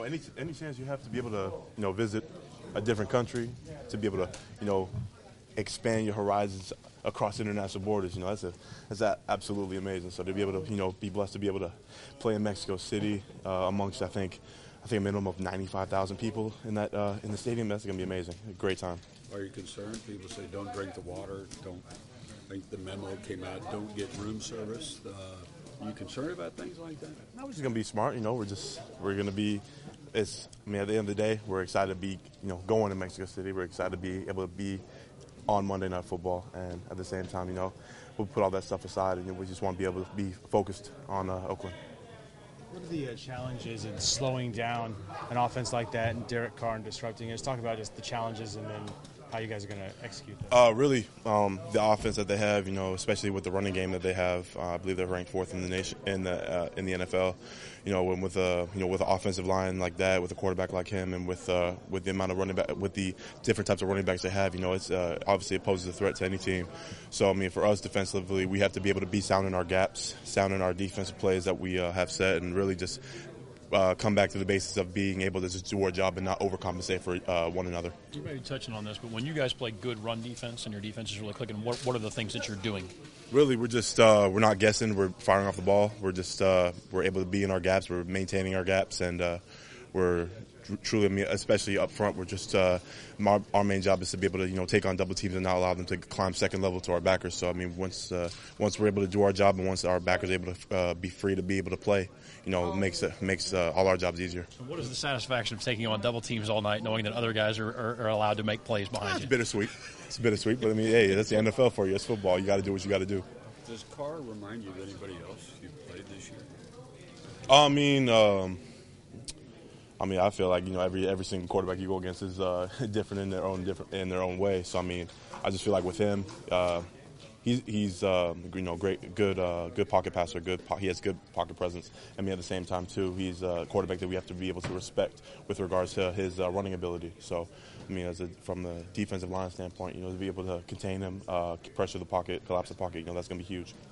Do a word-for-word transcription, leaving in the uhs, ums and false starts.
Any any chance you have to be able to, you know, visit a different country, to be able to, you know, expand your horizons across international borders, you know, that's a that's a, absolutely amazing. So to be able to, you know, be blessed to be able to play in Mexico City uh, amongst, I think, I think a minimum of ninety-five thousand people in that uh, in the stadium, that's gonna be amazing. A great time. Are you concerned? People say don't drink the water. Don't. I think the memo came out. Don't get room service. Uh, are you concerned about things like that? No, we're just gonna be smart. You know, we're just we're gonna be. It's. I mean, at the end of the day, we're excited to be, you know, going to Mexico City. We're excited to be able to be on Monday Night Football, and at the same time, you know, we'll put all that stuff aside, and we just want to be able to be focused on uh, Oakland. What are the uh, challenges in slowing down an offense like that and Derek Carr and disrupting it? Let's talk about just the challenges and then how you guys are going to execute that. Uh, really, um, the offense that they have, you know, especially with the running game that they have. Uh, I believe they're ranked fourth in the nation in the uh, in the N F L. You know, when with a you know with an offensive line like that, with a quarterback like him, and with uh, with the amount of running back, with the different types of running backs they have, you know, it's uh, obviously it poses a threat to any team. So I mean, for us defensively, we have to be able to be sound in our gaps, sound in our defensive plays that we uh, have set, and really just. Uh, come back to the basis of being able to just do our job and not overcompensate for uh, one another. You may be touching on this, but when you guys play good run defense and your defense is really clicking, what, what are the things that you're doing? Really, we're just uh, we're not guessing. We're firing off the ball. We're just uh, we're able to be in our gaps. We're maintaining our gaps, and uh, we're truly, especially up front, we're just uh, our, our main job is to be able to you know take on double teams and not allow them to climb second level to our backers. So I mean, once uh, once we're able to do our job and once our backers are able to uh, be free to be able to play, you know, it makes it makes uh, all our jobs easier. So what is the satisfaction of taking on double teams all night, knowing that other guys are, are, are allowed to make plays behind It's you? bittersweet. It's bittersweet, but I mean, hey, that's the N F L for you. It's football. You got to do what you got to do. Does Carr remind you of anybody else you've played this year? I mean, um, I mean, I feel like you know every every single quarterback you go against is uh, different in their own different in their own way. So I mean, I just feel like with him, uh, he's he's uh, you know great, good uh, good pocket passer. Good, po- he has good pocket presence. I mean, at the same time too, he's a quarterback that we have to be able to respect with regards to his uh, running ability. So, I mean, as a, from the defensive line standpoint, you know, to be able to contain him, uh, pressure the pocket, collapse the pocket, you know, that's going to be huge.